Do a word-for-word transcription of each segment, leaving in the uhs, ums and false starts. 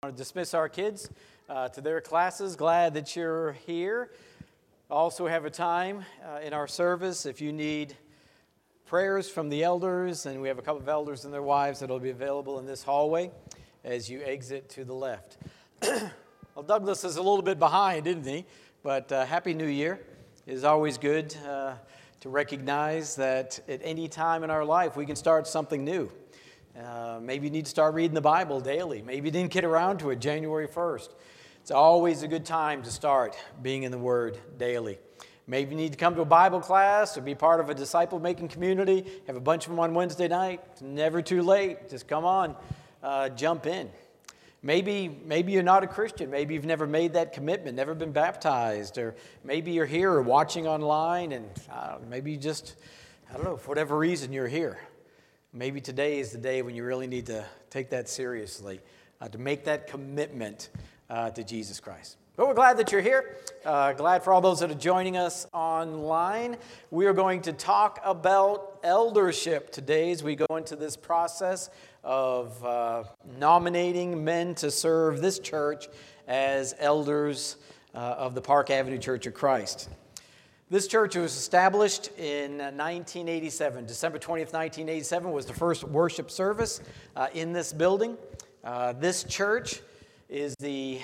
to dismiss our kids uh, to their classes. Glad that you're here. Also have a time uh, in our service if you need prayers from the elders, and we have a couple of elders and their wives that will be available in this hallway as you exit to the left. Well, Douglas is a little bit behind, isn't he? But uh, Happy New Year. It is always good uh, to recognize that at any time in our life we can start something new. Uh, maybe you need to start reading the Bible daily. Maybe you didn't get around to it January first. It's always a good time to start being in the Word daily. Maybe you need to come to a Bible class or be part of a disciple-making community. Have a bunch of them on Wednesday night. It's never too late. Just come on, uh, jump in. Maybe, maybe you're not a Christian. Maybe you've never made that commitment, never been baptized. Or maybe you're here or watching online and uh, maybe you just, I don't know, for whatever reason you're here. Maybe today is the day when you really need to take that seriously, uh, to make that commitment uh, to Jesus Christ. But we're glad that you're here. Uh, glad for all those that are joining us online. We are going to talk about eldership today as we go into this process of uh, nominating men to serve this church as elders uh, of the Park Avenue Church of Christ. This church was established in nineteen eighty-seven. December twentieth, nineteen eighty-seven was the first worship service uh, in this building. Uh, this church is the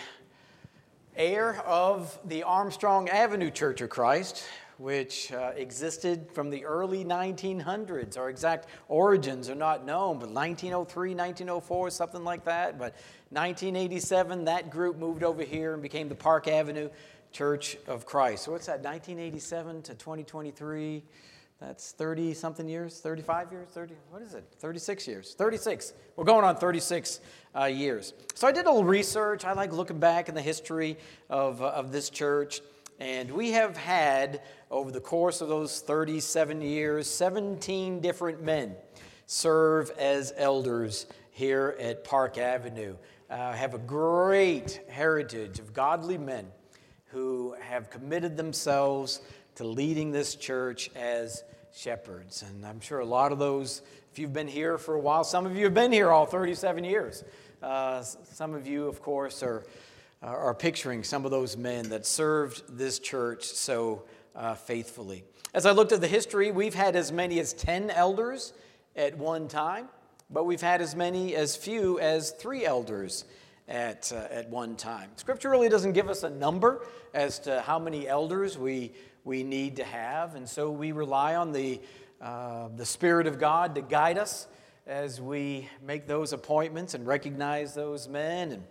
heir of the Armstrong Avenue Church of Christ, which uh, existed from the early nineteen hundreds. Our exact origins are not known, but nineteen oh three, nineteen oh four, something like that. But nineteen eighty-seven, that group moved over here and became the Park Avenue Church of Christ. So what's that, nineteen eighty-seven to twenty twenty-three? That's thirty-something years, thirty-five years, thirty, what is it, thirty-six years, thirty-six. We're going on thirty-six uh, years. So I did a little research. I like looking back in the history of, uh, of this church. And we have had, over the course of those thirty-seven years, seventeen different men serve as elders here at Park Avenue. Uh, have a great heritage of godly men who have committed themselves to leading this church as shepherds. And I'm sure a lot of those, if you've been here for a while, some of you have been here all thirty-seven years. Uh, some of you, of course, are, are picturing some of those men that served this church so uh, faithfully. As I looked at the history, we've had as many as ten elders at one time, but we've had as many as few as three elders at uh, at one time. Scripture really doesn't give us a number as to how many elders we we need to have, and so we rely on the uh, the Spirit of God to guide us as we make those appointments and recognize those men. And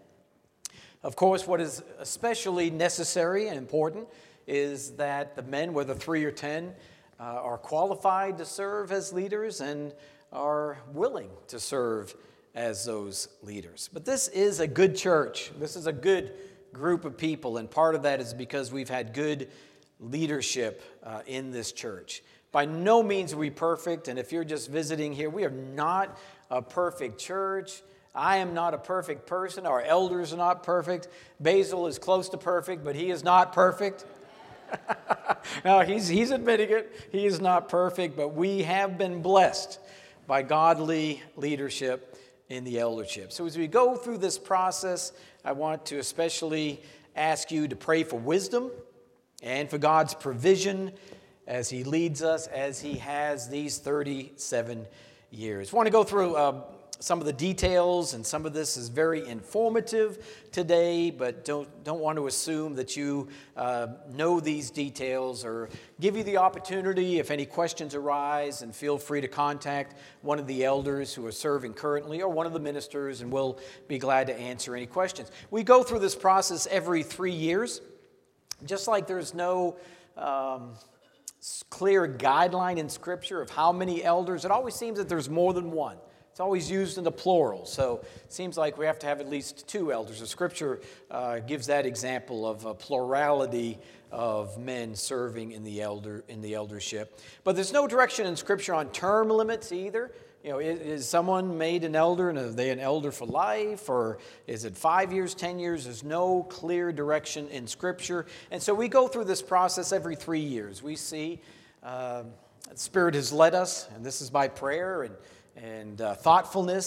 of course, what is especially necessary and important is that the men, whether three or ten, uh, are qualified to serve as leaders and are willing to serve as those leaders. But this is a good church. This is a good group of people, and part of that is because we've had good leadership uh, in this church. By no means are we perfect, and if you're just visiting here, we are not a perfect church. I am not a perfect person. Our elders are not perfect. Basil is close to perfect, but he is not perfect. No, he's, he's admitting it. He is not perfect, but we have been blessed by godly leadership in the eldership. So as we go through this process, I want to especially ask you to pray for wisdom and for God's provision as He leads us, as He has these thirty-seven years. I want to go through uh, some of the details, and some of this is very informative today, but don't, don't want to assume that you uh, know these details, or give you the opportunity if any questions arise, and feel free to contact one of the elders who are serving currently or one of the ministers, and we'll be glad to answer any questions. We go through this process every three years. Just like there's no um, clear guideline in Scripture of how many elders, it always seems that there's more than one. It's always used in the plural, so it seems like we have to have at least two elders. The Scripture uh, gives that example of a plurality of men serving in the elder in the eldership. But there's no direction in Scripture on term limits either. You know, is, is someone made an elder, and are they an elder for life, or is it five years, ten years? There's no clear direction in Scripture. And so we go through this process every three years. We see uh, the Spirit has led us, and this is by prayer and, and uh, thoughtfulness,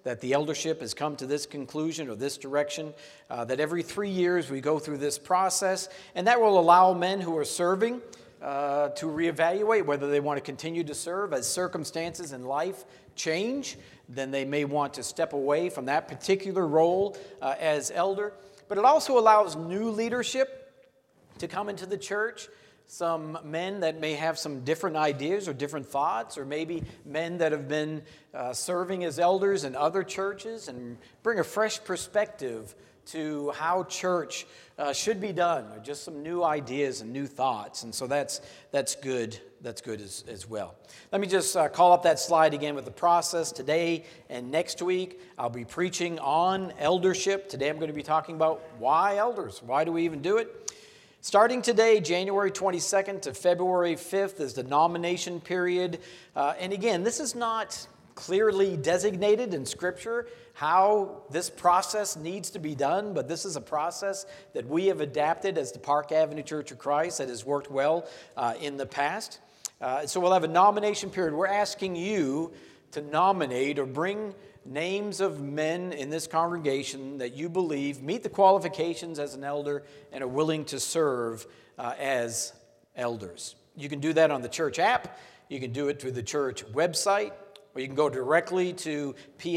that the eldership has come to this conclusion or this direction, uh, that every three years we go through this process, and that will allow men who are serving uh, to reevaluate whether they want to continue to serve. As circumstances in life change, then they may want to step away from that particular role uh, as elder. But it also allows new leadership to come into the church. Some men that may have some different ideas or different thoughts, or maybe men that have been uh, serving as elders in other churches, and bring a fresh perspective to how church uh, should be done, or just some new ideas and new thoughts. And so that's that's good. That's good as, as well. Let me just uh, call up that slide again with the process. Today and next week, I'll be preaching on eldership. Today I'm going to be talking about why elders. Why do we even do it? Starting today, January twenty-second to February fifth is the nomination period. Uh, and again, this is not clearly designated in Scripture how this process needs to be done, but this is a process that we have adapted as the Park Avenue Church of Christ that has worked well uh, in the past. Uh, so we'll have a nomination period. We're asking you to nominate or bring names of men in this congregation that you believe meet the qualifications as an elder and are willing to serve uh, as elders. You can do that on the church app. You can do it through the church website, or you can go directly to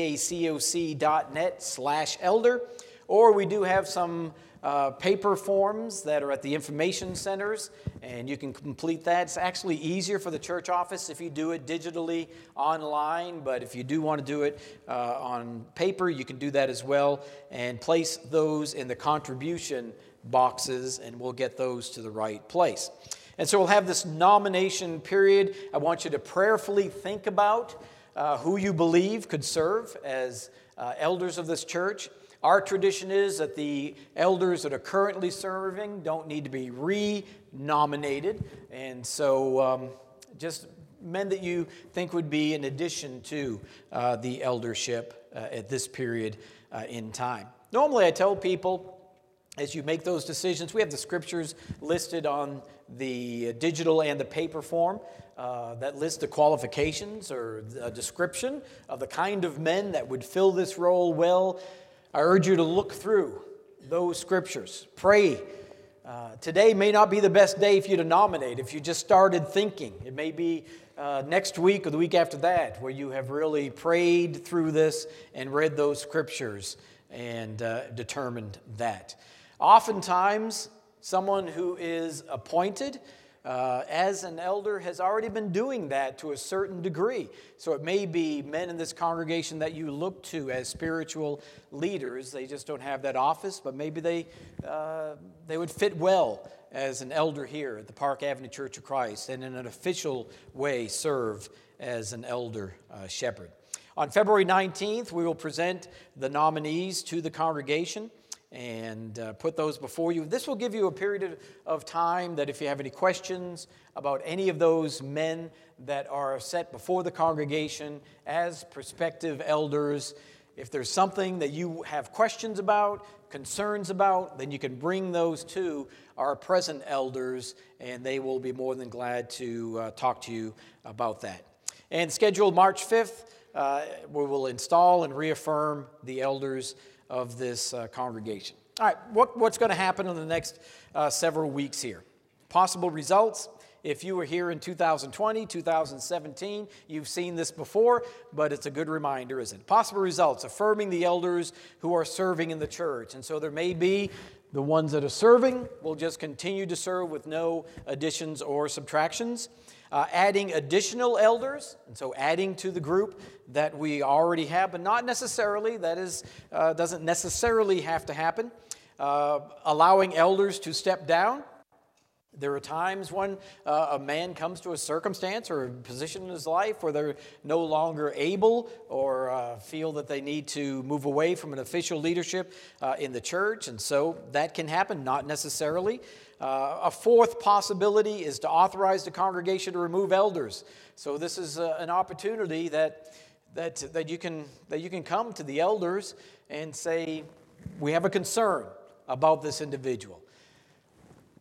pacoc.net slash elder. Or we do have some uh, paper forms that are at the information centers, and you can complete that. It's actually easier for the church office if you do it digitally online, but if you do want to do it uh, on paper, you can do that as well, and place those in the contribution boxes, and we'll get those to the right place. And so we'll have this nomination period. I want you to prayerfully think about uh, who you believe could serve as uh, elders of this church. Our tradition is that the elders that are currently serving don't need to be re-nominated. And so um, just men that you think would be in addition to uh, the eldership uh, at this period uh, in time. Normally I tell people, as you make those decisions, we have the scriptures listed on the digital and the paper form uh, that list the qualifications or a description of the kind of men that would fill this role well. I urge you to look through those scriptures. Pray. Uh, today may not be the best day for you to nominate if you just started thinking. It may be uh, next week or the week after that where you have really prayed through this and read those scriptures and uh, determined that. Oftentimes, someone who is appointed uh, as an elder has already been doing that to a certain degree. So it may be men in this congregation that you look to as spiritual leaders. They just don't have that office, but maybe they uh, they would fit well as an elder here at the Park Avenue Church of Christ, and in an official way serve as an elder uh, shepherd. On February nineteenth, we will present the nominees to the congregation and uh, put those before you. This will give you a period of time that if you have any questions about any of those men that are set before the congregation as prospective elders, if there's something that you have questions about, concerns about, then you can bring those to our present elders, and they will be more than glad to uh, talk to you about that. And scheduled March fifth, uh, we will install and reaffirm the elders of this uh, congregation. All right, what, what's going to happen in the next uh, several weeks here? Possible results. If you were here in two thousand twenty, two thousand seventeen, you've seen this before, but it's a good reminder, isn't it? Possible results, affirming the elders who are serving in the church. And so there may be the ones that are serving will just continue to serve with no additions or subtractions. Uh, adding additional elders, and so adding to the group that we already have, but not necessarily, that is, uh, doesn't necessarily have to happen. Uh, allowing elders to step down. There are times when uh, a man comes to a circumstance or a position in his life where they're no longer able or uh, feel that they need to move away from an official leadership uh, in the church, and so that can happen, not necessarily. Uh, a fourth possibility is to authorize the congregation to remove elders. So this is uh, an opportunity that that that you can that you can come to the elders and say, we have a concern about this individual.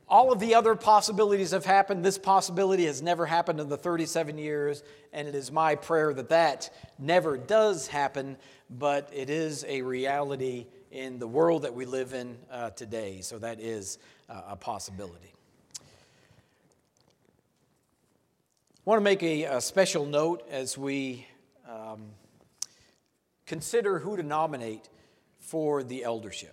all of the other possibilities have happened. This possibility has never happened in the thirty-seven years, and it is my prayer that that never does happen, but it is a reality in the world that we live in uh, today, so that is uh, a possibility. I want to make a, a special note as we um, consider who to nominate for the eldership.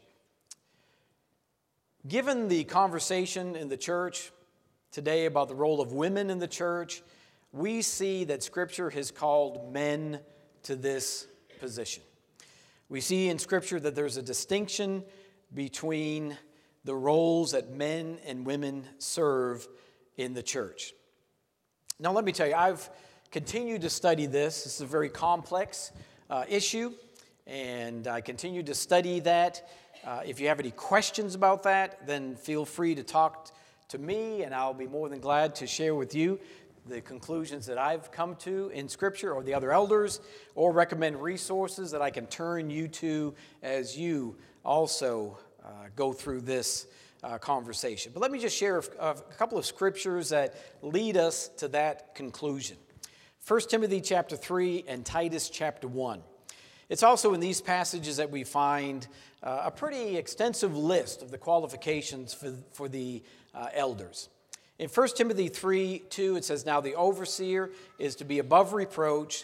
Given the conversation in the church today about the role of women in the church, we see that Scripture has called men to this position. We see in Scripture that there's a distinction between the roles that men and women serve in the church. Now, let me tell you, I've continued to study this. This is a very complex uh, issue, and I continue to study that. Uh, if you have any questions about that, then feel free to talk to me, and I'll be more than glad to share with you the conclusions that I've come to in Scripture or the other elders, or recommend resources that I can turn you to as you also uh, go through this uh, conversation. But let me just share a, a couple of scriptures that lead us to that conclusion. First Timothy chapter three and Titus chapter one. It's also in these passages that we find uh, a pretty extensive list of the qualifications for, for the uh, elders. In First Timothy three two, it says, "Now the overseer is to be above reproach,"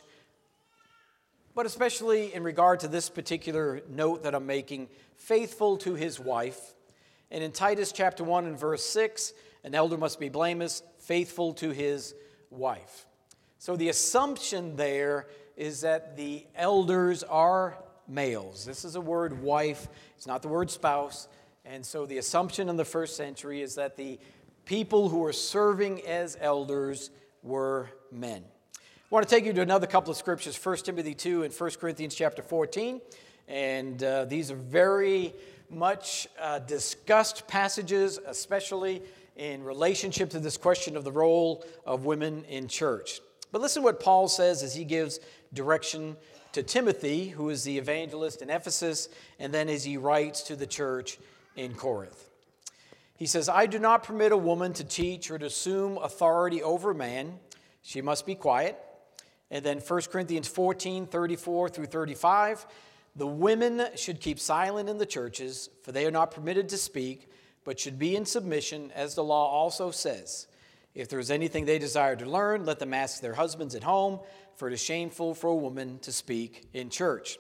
but especially in regard to this particular note that I'm making, faithful to his wife. And in Titus chapter one and verse six, "An elder must be blameless, faithful to his wife." So the assumption there is that the elders are males. This is a word wife, it's not the word spouse. And so the assumption in the first century is that the people who were serving as elders were men. I want to take you to another couple of scriptures, First Timothy two and First Corinthians chapter fourteen. And uh, these are very much uh, discussed passages, especially in relationship to this question of the role of women in church. But listen to what Paul says as he gives direction to Timothy, who is the evangelist in Ephesus, and then as he writes to the church in Corinth. He says, "I do not permit a woman to teach or to assume authority over a man. She must be quiet." And then First Corinthians fourteen, thirty-four through thirty-five, "The women should keep silent in the churches, for they are not permitted to speak, but should be in submission, as the law also says. If there is anything they desire to learn, let them ask their husbands at home, for it is shameful for a woman to speak in church."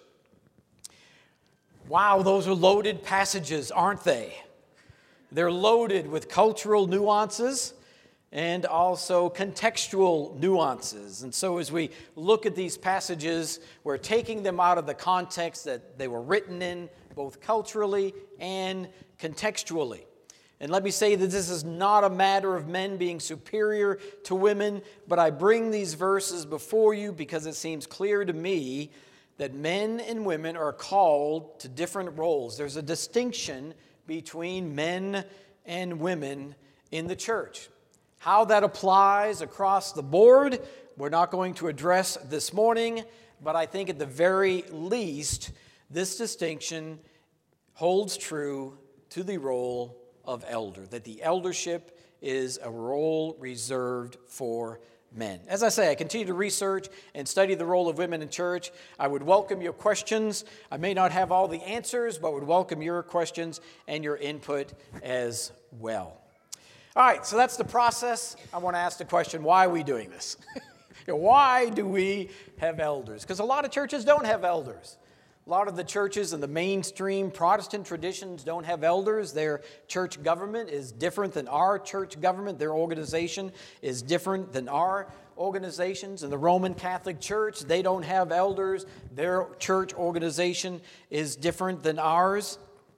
Wow, those are loaded passages, aren't they? They're loaded with cultural nuances and also contextual nuances. And so as we look at these passages, we're taking them out of the context that they were written in, both culturally and contextually. And let me say that this is not a matter of men being superior to women, but I bring these verses before you because it seems clear to me that men and women are called to different roles. There's a distinction between men and women in the church. How that applies across the board, we're not going to address this morning, but I think at the very least, this distinction holds true to the role of elder, that the eldership is a role reserved for men. As I say, I continue to research and study the role of women in church. I would welcome your questions. I may not have all the answers, but would welcome your questions and your input as well. All right, so that's the process. I want to ask the question, why are we doing this? Why do we have elders? Because a lot of churches don't have elders. A lot of the churches in the mainstream Protestant traditions don't have elders. Their church government is different than our church government. Their organization is different than our organizations. In the Roman Catholic Church, they don't have elders. Their church organization is different than ours.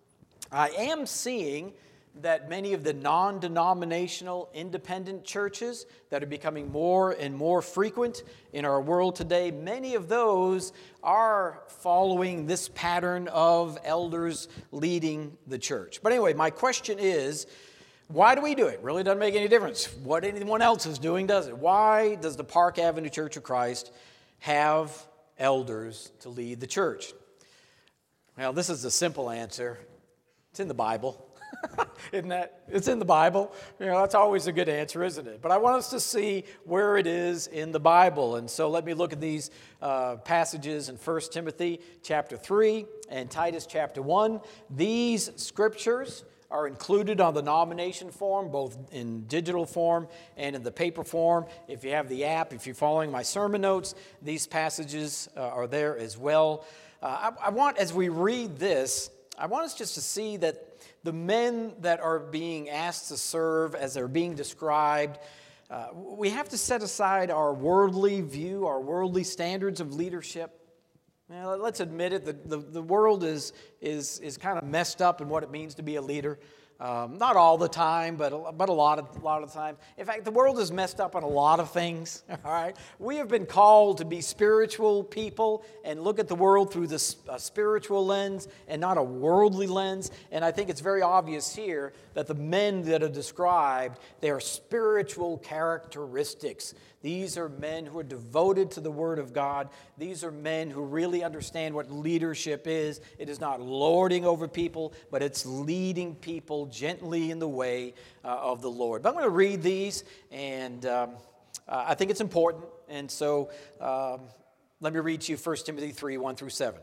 I am seeing that many of the non-denominational independent churches that are becoming more and more frequent in our world today, many of those are following this pattern of elders leading the church. But anyway, my question is, why do we do it? Really doesn't make any difference what anyone else is doing, does it? Why does the Park Avenue Church of Christ have elders to lead the church? Well, this is a simple answer. It's in the Bible. Isn't that? It's in the Bible. You know, that's always a good answer, isn't it? But I want us to see where it is in the Bible. And so let me look at these uh, passages in First Timothy chapter three and Titus chapter one. These scriptures are included on the nomination form, both in digital form and in the paper form. If you have the app, if you're following my sermon notes, these passages uh, are there as well. Uh, I, I want, as we read this, I want us just to see that the men that are being asked to serve as they're being described, uh, we have to set aside our worldly view, our worldly standards of leadership. Now, let's admit it, the, the, the world is, is, is kind of messed up in what it means to be a leader. Um, not all the time, but a, but a lot of a lot of the time. In fact, the world is messed up on a lot of things. All right, we have been called to be spiritual people and look at the world through this uh, spiritual lens and not a worldly lens. And I think it's very obvious here that the men that are described, they are spiritual characteristics. These are men who are devoted to the Word of God. These are men who really understand what leadership is. It is not lording over people, but it's leading people gently in the way uh, of the Lord. But I'm going to read these, and um, uh, I think it's important. And so um, let me read to you First Timothy three, one through seven.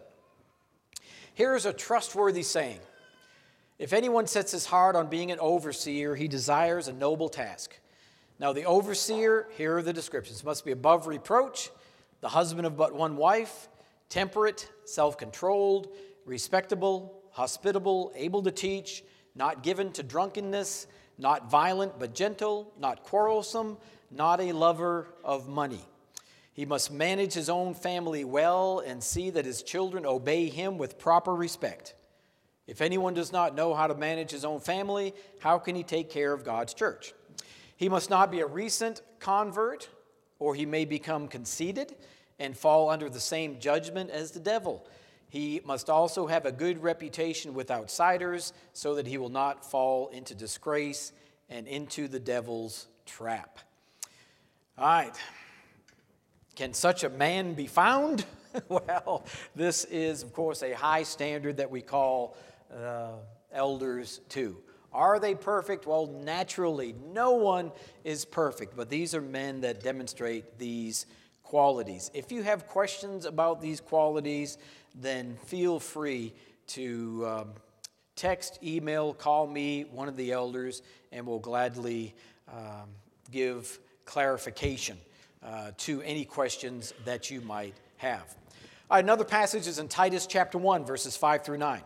Here's a trustworthy saying. If anyone sets his heart on being an overseer, he desires a noble task. Now the overseer, here are the descriptions, must be above reproach, the husband of but one wife, temperate, self-controlled, respectable, hospitable, able to teach, not given to drunkenness, not violent but gentle, not quarrelsome, not a lover of money. He must manage his own family well and see that his children obey him with proper respect. If anyone does not know how to manage his own family, how can he take care of God's church? He must not be a recent convert, or he may become conceited and fall under the same judgment as the devil. He must also have a good reputation with outsiders so that he will not fall into disgrace and into the devil's trap. All right. Can such a man be found? Well, this is, of course, a high standard that we call uh, elders to. Are they perfect? Well, naturally, no one is perfect, but these are men that demonstrate these qualities. If you have questions about these qualities, then feel free to um, text, email, call me, one of the elders, and we'll gladly um, give clarification uh, to any questions that you might have. All right, another passage is in Titus chapter one, verses five through nine.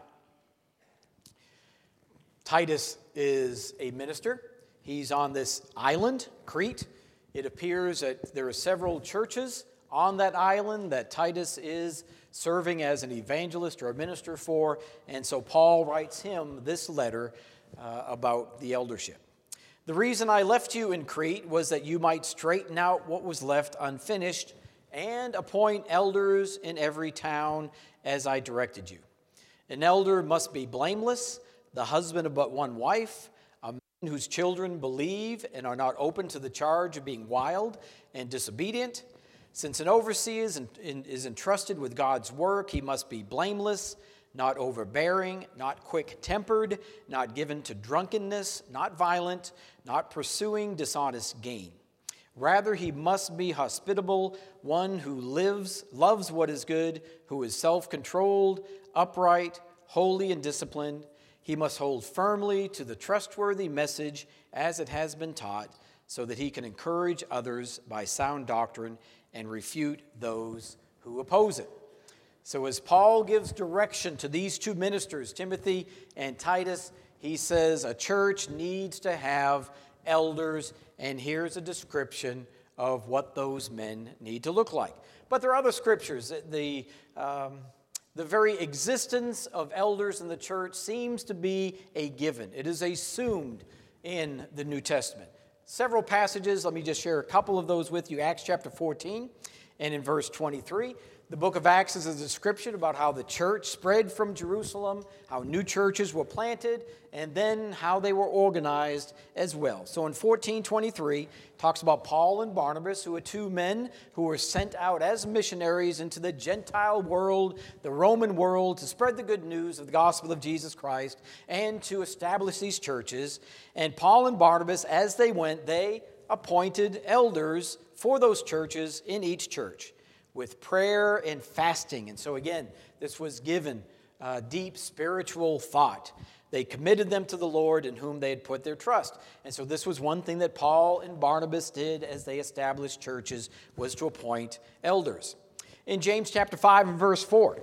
Titus is a minister. He's on this island, Crete. It appears that there are several churches on that island that Titus is serving as an evangelist or a minister for, and so Paul writes him this letter uh, about the eldership. The reason I left you in Crete was that you might straighten out what was left unfinished and appoint elders in every town as I directed you. An elder must be blameless, the husband of but one wife, a man whose children believe and are not open to the charge of being wild and disobedient. Since an overseer is, in, is entrusted with God's work, he must be blameless, not overbearing, not quick-tempered, not given to drunkenness, not violent, not pursuing dishonest gain. Rather, he must be hospitable, one who lives, loves what is good, who is self-controlled, upright, holy, and disciplined. He must hold firmly to the trustworthy message as it has been taught, so that he can encourage others by sound doctrine and refute those who oppose it. So as Paul gives direction to these two ministers, Timothy and Titus, he says a church needs to have elders, and here's a description of what those men need to look like. But there are other scriptures. The, um, the very existence of elders in the church seems to be a given. It is assumed in the New Testament. Several passages, let me just share a couple of those with you. Acts chapter fourteen and in verse twenty-three The book of Acts is a description about how the church spread from Jerusalem, how new churches were planted, and then how they were organized as well. So in fourteen twenty-three, it talks about Paul and Barnabas, who were two men who were sent out as missionaries into the Gentile world, the Roman world, to spread the good news of the gospel of Jesus Christ and to establish these churches. And Paul and Barnabas, as they went, they appointed elders for those churches in each church, with prayer and fasting. And so again, this was given uh, deep spiritual thought. They committed them to the Lord in whom they had put their trust. And so this was one thing that Paul and Barnabas did as they established churches, was to appoint elders. In James chapter five and verse four,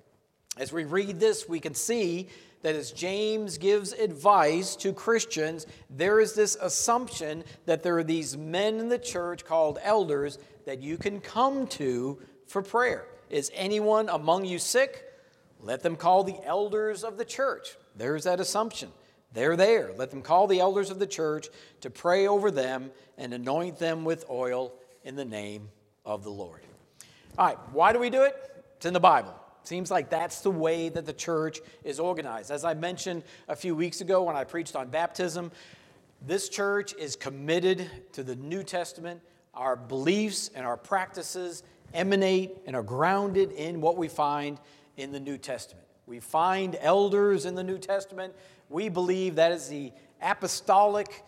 as we read this, we can see that as James gives advice to Christians, there is this assumption that there are these men in the church called elders that you can come to for prayer. Is anyone among you sick? Let them call the elders of the church. There's that assumption. They're there. Let them call the elders of the church to pray over them and anoint them with oil in the name of the Lord. All right, why do we do it? It's in the Bible. Seems like that's the way that the church is organized. As I mentioned a few weeks ago when I preached on baptism, this church is committed to the New Testament. Our beliefs and our practices emanate and are grounded in what we find in the New Testament. We find elders in the New Testament. We believe that is the apostolic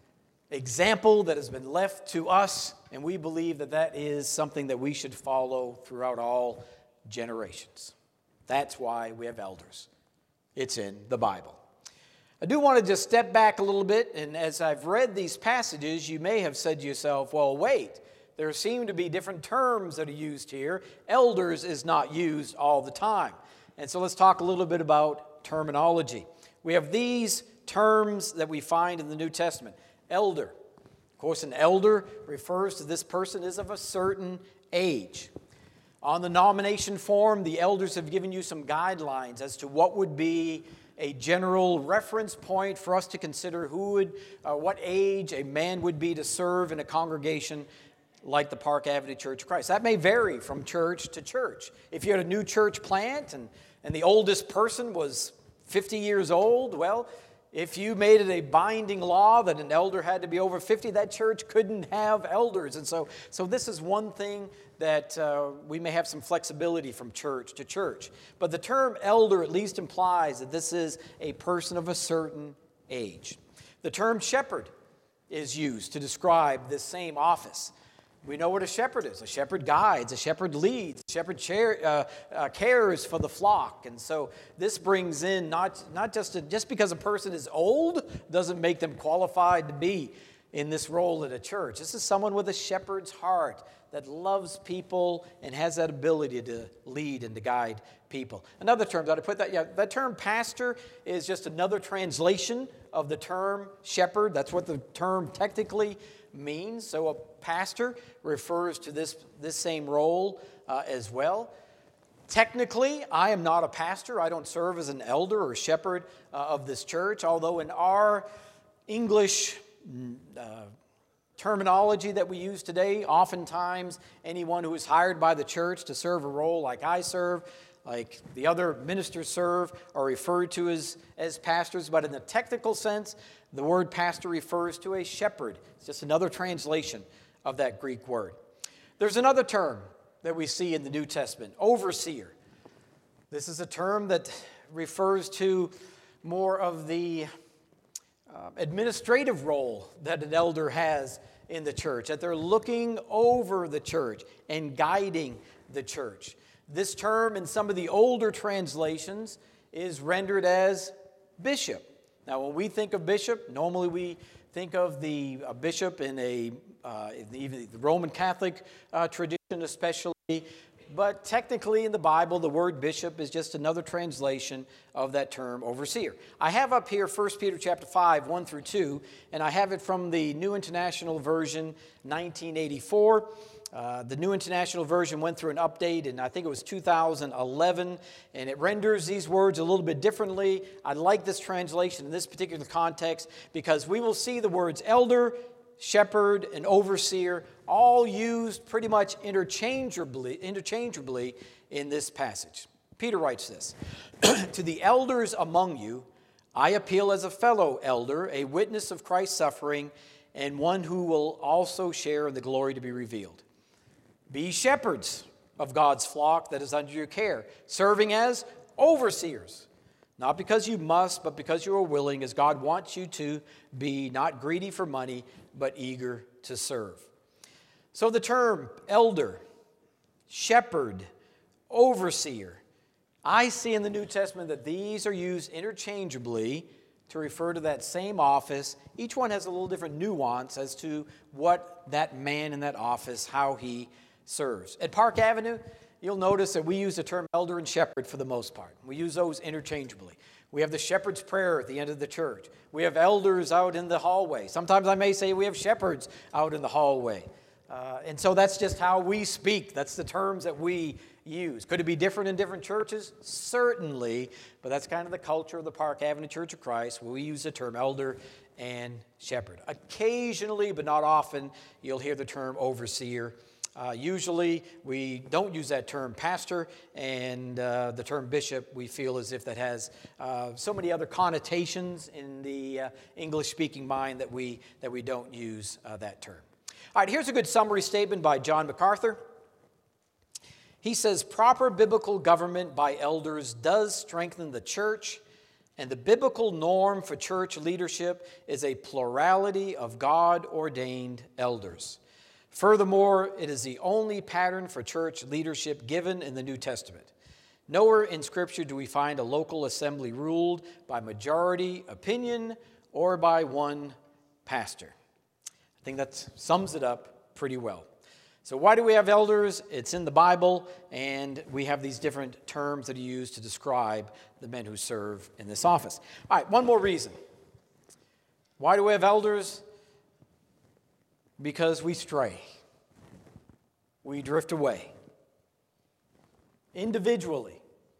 example that has been left to us, and we believe that that is something that we should follow throughout all generations. That's why we have elders. It's in the Bible. I do want to just step back a little bit, and as I've read these passages, you may have said to yourself, well, wait, there seem to be different terms that are used here. Elders is not used all the time. And so let's talk a little bit about terminology. We have these terms that we find in the New Testament. Elder. Of course, an elder refers to this person is of a certain age. On the nomination form, the elders have given you some guidelines as to what would be a general reference point for us to consider who would, uh, what age a man would be to serve in a congregation like the Park Avenue Church of Christ. That may vary from church to church. If you had a new church plant and, and the oldest person was fifty years old, well, if you made it a binding law that an elder had to be over fifty, that church couldn't have elders. And so, so this is one thing that uh, we may have some flexibility from church to church. But the term elder at least implies that this is a person of a certain age. The term shepherd is used to describe this same office. We know what a shepherd is. A shepherd guides, a shepherd leads, a shepherd chair, uh, uh, cares for the flock. And so this brings in not, not just, a, just because a person is old doesn't make them qualified to be in this role at a church. This is someone with a shepherd's heart that loves people and has that ability to lead and to guide people. Another term, did I put that? Yeah, that term pastor is just another translation of the term shepherd. That's what the term technically means. So a pastor refers to this, this same role uh, as well. Technically, I am not a pastor. I don't serve as an elder or shepherd uh, of this church, although in our English uh, terminology that we use today, oftentimes anyone who is hired by the church to serve a role like I serve, like the other ministers serve, are referred to as, as pastors. But in the technical sense, the word pastor refers to a shepherd. It's just another translation of that Greek word. There's another term that we see in the New Testament, overseer. This is a term that refers to more of the uh, administrative role that an elder has in the church, that they're looking over the church and guiding the church. This term in some of the older translations is rendered as bishop. Now, when we think of bishop, normally we think of the a bishop in a uh, even the Roman Catholic uh, tradition especially, but technically in the Bible, the word bishop is just another translation of that term overseer. I have up here First Peter chapter five, one through two, and I have it from the New International Version, nineteen eighty-four. Uh, the New International Version went through an update, and I think it was two thousand eleven, and it renders these words a little bit differently. I like this translation in this particular context because we will see the words elder shepherd, and overseer, all used pretty much interchangeably, interchangeably in this passage. Peter writes this, "To the elders among you, I appeal as a fellow elder, a witness of Christ's suffering, and one who will also share in the glory to be revealed. Be shepherds of God's flock that is under your care, serving as overseers, not because you must, but because you are willing, as God wants you to be, not greedy for money, but eager to serve." So the term elder, shepherd, overseer, I see in the New Testament that these are used interchangeably to refer to that same office. Each one has a little different nuance as to what that man in that office, how he serves. At Park Avenue, you'll notice that we use the term elder and shepherd for the most part. We use those interchangeably. We have the shepherd's prayer at the end of the church. We have elders out in the hallway. Sometimes I may say we have shepherds out in the hallway. Uh, and so that's just how we speak. That's the terms that we use. Could it be different in different churches? Certainly, but that's kind of the culture of the Park Avenue Church of Christ, where we use the term elder and shepherd. Occasionally, but not often, you'll hear the term overseer. Uh, usually, we don't use that term pastor, and uh, the term bishop, we feel as if that has uh, so many other connotations in the uh, English-speaking mind that we, that we don't use uh, that term. All right, here's a good summary statement by John MacArthur. He says, "Proper biblical government by elders does strengthen the church, and the biblical norm for church leadership is a plurality of God-ordained elders. Furthermore, it is the only pattern for church leadership given in the New Testament. Nowhere in Scripture do we find a local assembly ruled by majority opinion or by one pastor." I think that sums it up pretty well. So why do we have elders? It's in the Bible, and we have these different terms that are used to describe the men who serve in this office. All right, one more reason. Why do we have elders? Because we stray. We drift away. Individually,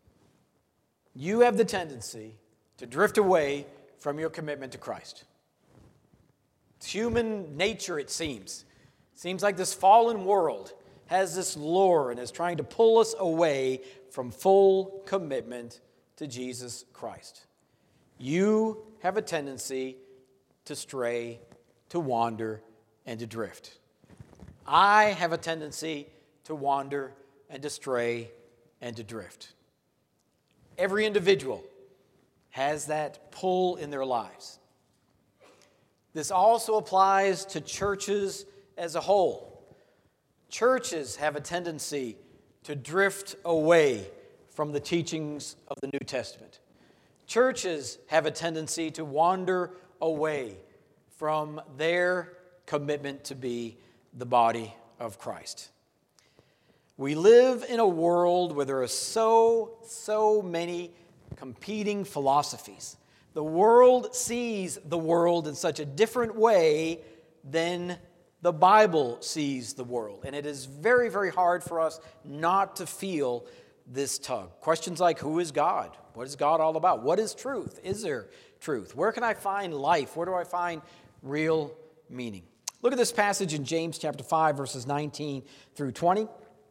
you have the tendency to drift away from your commitment to Christ. It's human nature, it seems. It seems like this fallen world has this lure and is trying to pull us away from full commitment to Jesus Christ. You have a tendency to stray, to wander, and to drift. I have a tendency to wander and to stray and to drift. Every individual has that pull in their lives. This also applies to churches as a whole. Churches have a tendency to drift away from the teachings of the New Testament. Churches have a tendency to wander away from their commitment to be the body of Christ. We live in a world where there are so, so many competing philosophies. The world sees the world in such a different way than the Bible sees the world. And it is very, very hard for us not to feel this tug. Questions like, who is God? What is God all about? What is truth? Is there truth? Where can I find life? Where do I find real meaning? Look at this passage in James chapter five, verses nineteen through twenty.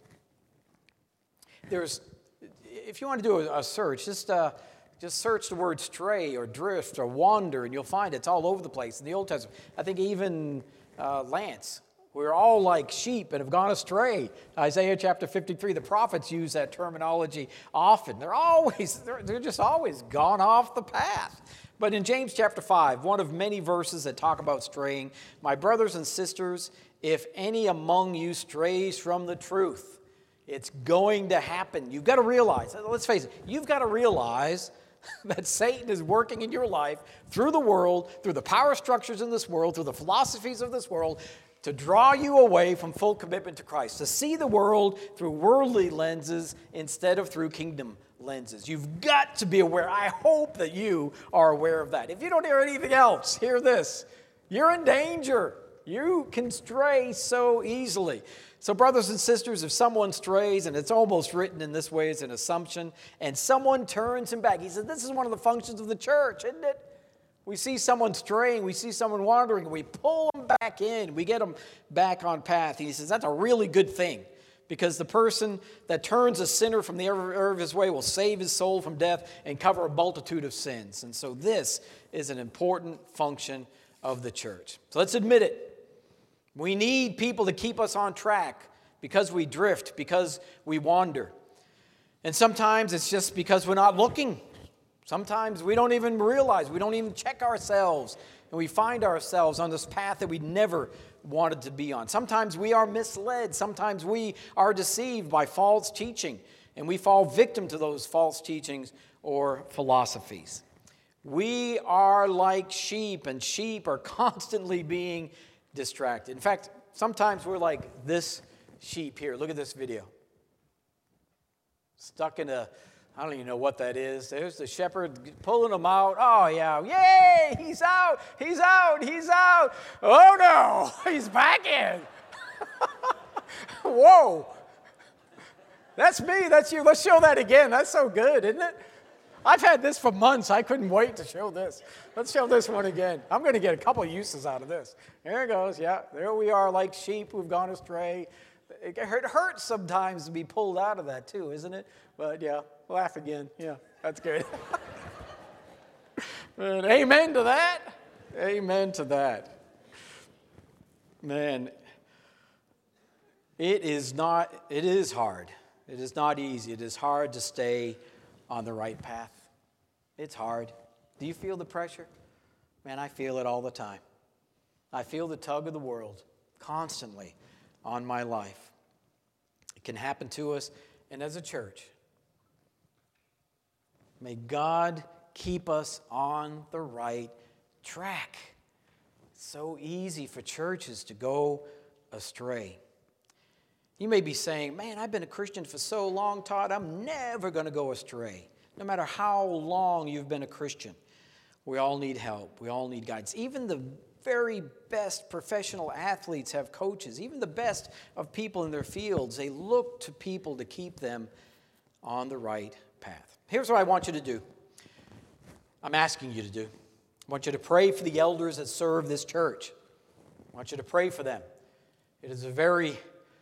There's, if you want to do a, a search, just uh, just search the word stray or drift or wander, and you'll find it's all over the place in the Old Testament. I think even uh, Lance, we're all like sheep and have gone astray. Isaiah chapter fifty-three, the prophets use that terminology often. They're always, they're, they're just always gone off the path. But in James chapter five, one of many verses that talk about straying, my brothers and sisters, if any among you strays from the truth, it's going to happen. You've got to realize, let's face it, you've got to realize that Satan is working in your life through the world, through the power structures in this world, through the philosophies of this world, to draw you away from full commitment to Christ, to see the world through worldly lenses instead of through kingdom lenses. You've got to be aware. I hope that you are aware of that. If you don't hear anything else, hear this. You're in danger. You can stray so easily. So brothers and sisters, if someone strays, and it's almost written in this way as an assumption, and someone turns him back, he said, this is one of the functions of the church, isn't it? We see someone straying, we see someone wandering, we pull them back in, we get them back on path. He says that's a really good thing, because the person that turns a sinner from the error of his way will save his soul from death and cover a multitude of sins. And so this is an important function of the church. So let's admit it. We need people to keep us on track because we drift, because we wander. And sometimes it's just because we're not looking. Sometimes we don't even realize, we don't even check ourselves, and we find ourselves on this path that we never wanted to be on. Sometimes we are misled. Sometimes we are deceived by false teaching, and we fall victim to those false teachings or philosophies. We are like sheep, and sheep are constantly being distracted. In fact, sometimes we're like this sheep here. Look at this video. Stuck in a, I don't even know what that is. There's the shepherd pulling him out. Oh, yeah. Yay! He's out. He's out. He's out. Oh, no. He's back in. Whoa. That's me. That's you. Let's show that again. That's so good, isn't it? I've had this for months. I couldn't wait to show this. Let's show this one again. I'm going to get a couple of uses out of this. There it goes. Yeah, there we are, like sheep who've gone astray. It hurts sometimes to be pulled out of that too, isn't it? But yeah, laugh again. Yeah, that's good. And amen to that. Amen to that. Man, it is not, it is hard. It is not easy. It is hard to stay on the right path. It's hard. Do you feel the pressure? Man, I feel it all the time. I feel the tug of the world constantly on my life. It can happen to us, and as a church, may God keep us on the right track. It's so easy for churches to go astray. You may be saying, man, I've been a Christian for so long, Todd, I'm never going to go astray. No matter how long you've been a Christian, we all need help. We all need guidance. Even the very best professional athletes have coaches. Even the best of people in their fields, they look to people to keep them on the right path. Here's what I want you to do. I'm asking you to do. I want you to pray for the elders that serve this church. I want you to pray for them. It is a very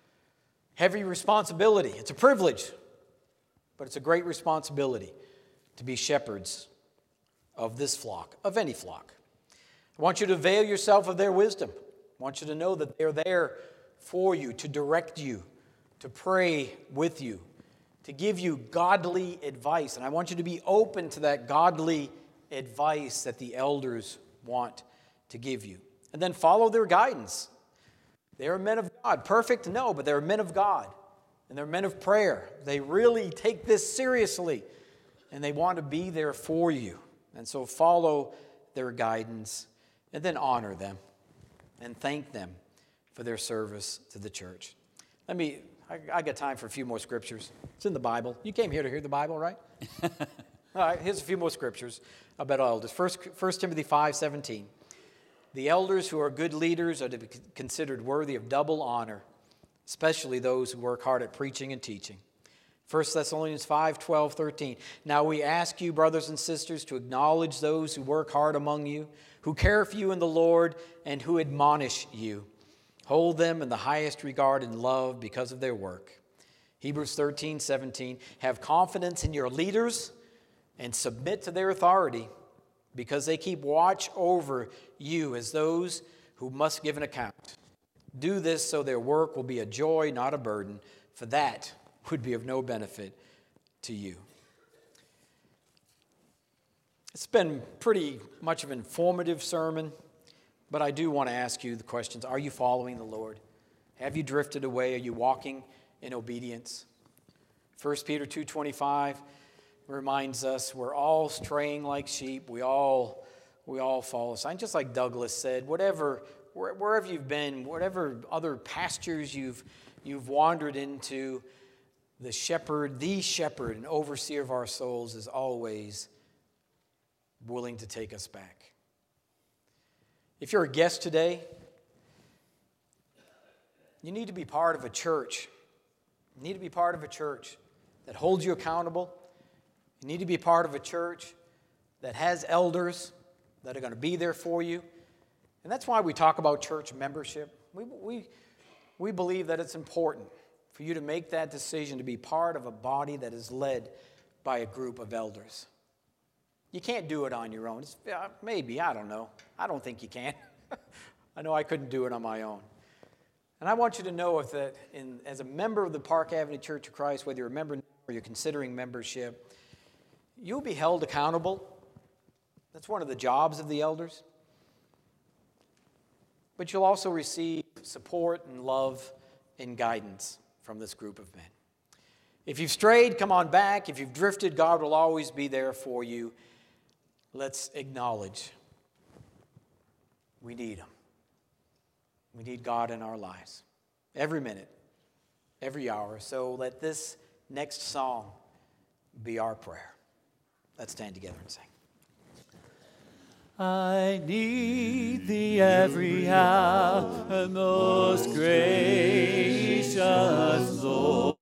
heavy responsibility. It's a privilege, but it's a great responsibility to be shepherds of this flock, of any flock. I want you to avail yourself of their wisdom. I want you to know that they're there for you, to direct you, to pray with you, to give you godly advice. And I want you to be open to that godly advice that the elders want to give you. And then follow their guidance. They are men of God. Perfect? No, but they're men of God. And they're men of prayer. They really take this seriously. And they want to be there for you. And so follow their guidance. And then honor them. And thank them for their service to the church. Let me, I, I got time for a few more scriptures. It's in the Bible. You came here to hear the Bible, right? All right, here's a few more scriptures about elders. First, First Timothy five seventeen. The elders who are good leaders are to be considered worthy of double honor, especially those who work hard at preaching and teaching. First Thessalonians five twelve, thirteen. Now we ask you, brothers and sisters, to acknowledge those who work hard among you, who care for you in the Lord, and who admonish you. Hold them in the highest regard and love because of their work. Hebrews thirteen seventeen. Have confidence in your leaders and submit to their authority, because they keep watch over you as those who must give an account. Do this so their work will be a joy, not a burden, for that would be of no benefit to you. It's been pretty much of an informative sermon, but I do want to ask you the questions. Are you following the Lord? Have you drifted away? Are you walking in obedience? First Peter two twenty-five reminds us we're all straying like sheep. We all we all fall aside. Just like Douglas said, whatever wherever you've been, whatever other pastures you've you've wandered into, the shepherd, the shepherd and overseer of our souls is always willing to take us back. If you're a guest today, you need to be part of a church. You need to be part of a church that holds you accountable. You need to be part of a church that has elders that are going to be there for you. And that's why we talk about church membership. We, we, we believe that it's important for you to make that decision to be part of a body that is led by a group of elders. You can't do it on your own. It's, uh, maybe, I don't know. I don't think you can. I know I couldn't do it on my own. And I want you to know if that in, as a member of the Park Avenue Church of Christ, whether you're a member or you're considering membership, you'll be held accountable. That's one of the jobs of the elders. But you'll also receive support and love and guidance from this group of men. If you've strayed, come on back. If you've drifted, God will always be there for you. Let's acknowledge we need Him. We need God in our lives every minute, every hour. So let this next song be our prayer. Let's stand together and sing. I need Thee every hour, most gracious